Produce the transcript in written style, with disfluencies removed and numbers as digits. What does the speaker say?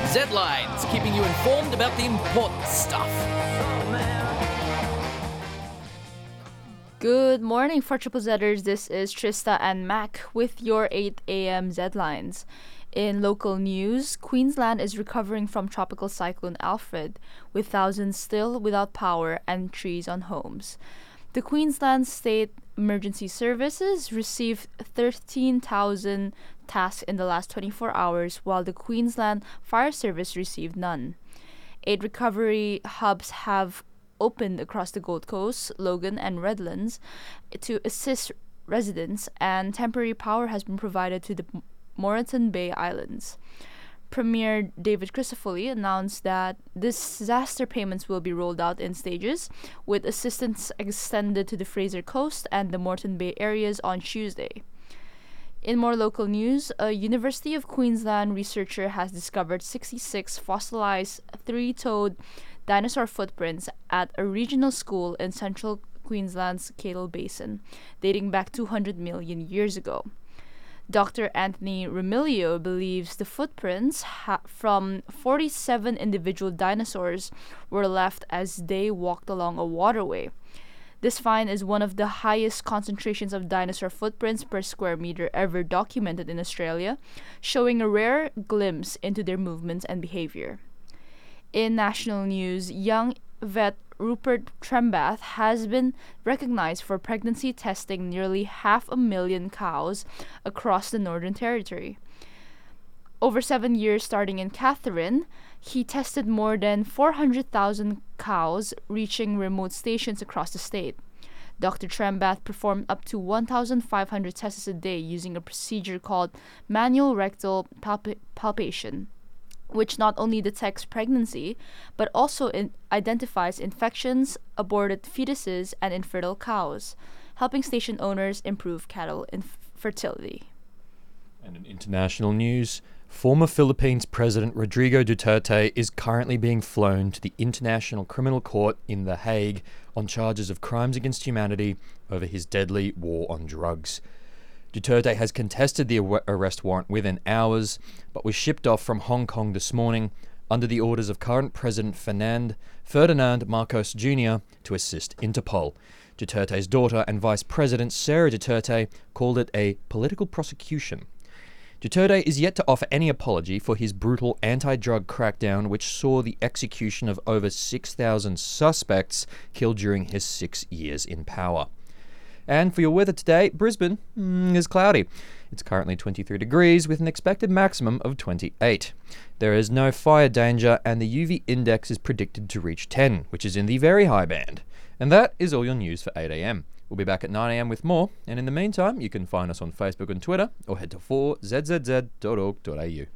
Z-Lines, keeping you informed about the important stuff. Good morning for Triple Zers. This is Trista and Mac with your 8 a.m. Z-Lines. In local news, Queensland is recovering from tropical cyclone Alfred, with thousands still without power and trees on homes. The Queensland State Emergency Services received 13,000 tasks in the last 24 hours, while the Queensland Fire Service received none. 8 recovery hubs have opened across the Gold Coast, Logan, and Redlands to assist residents, and temporary power has been provided to the Moreton Bay Islands. Premier David Crisafulli announced that disaster payments will be rolled out in stages, with assistance extended to the Fraser Coast and the Moreton Bay areas on Tuesday. In more local news, a University of Queensland researcher has discovered 66 fossilized three-toed dinosaur footprints at a regional school in central Queensland's Cadle Basin, dating back 200 million years ago. Dr. Anthony Remilio believes the footprints from 47 individual dinosaurs were left as they walked along a waterway. This find is one of the highest concentrations of dinosaur footprints per square meter ever documented in Australia, showing a rare glimpse into their movements and behavior. In national news, young vet Rupert Trembath has been recognized for pregnancy testing nearly 500,000 cows across the Northern Territory. Over 7 years starting in Katherine, he tested more than 400,000 cows, reaching remote stations across the state. Dr. Trembath performed up to 1,500 tests a day using a procedure called manual rectal palpation, which not only detects pregnancy, but also identifies infections, aborted fetuses, and infertile cows, helping station owners improve cattle fertility. And in international news, former Philippines President Rodrigo Duterte is currently being flown to the International Criminal Court in The Hague on charges of crimes against humanity over his deadly war on drugs. Duterte has contested the arrest warrant within hours, but was shipped off from Hong Kong this morning under the orders of current President Ferdinand Marcos Jr. to assist Interpol. Duterte's daughter and Vice President Sarah Duterte called it a political prosecution. Duterte is yet to offer any apology for his brutal anti-drug crackdown, which saw the execution of over 6,000 suspects killed during his 6 years in power. And for your weather today, Brisbane is cloudy. It's currently 23 degrees with an expected maximum of 28. There is no fire danger and the UV index is predicted to reach 10, which is in the very high band. And that is all your news for 8 a.m. We'll be back at 9 a.m. with more, and in the meantime, you can find us on Facebook and Twitter or head to 4zzz.org.au.